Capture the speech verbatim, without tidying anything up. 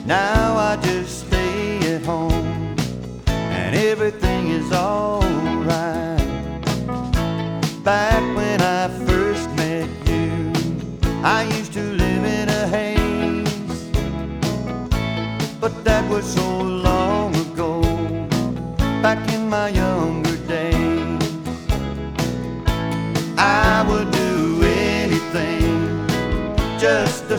Now I just stay at home and everything is alright. Back when I first met you, I used to live in a haze, but that was so long ago, back in my younger days.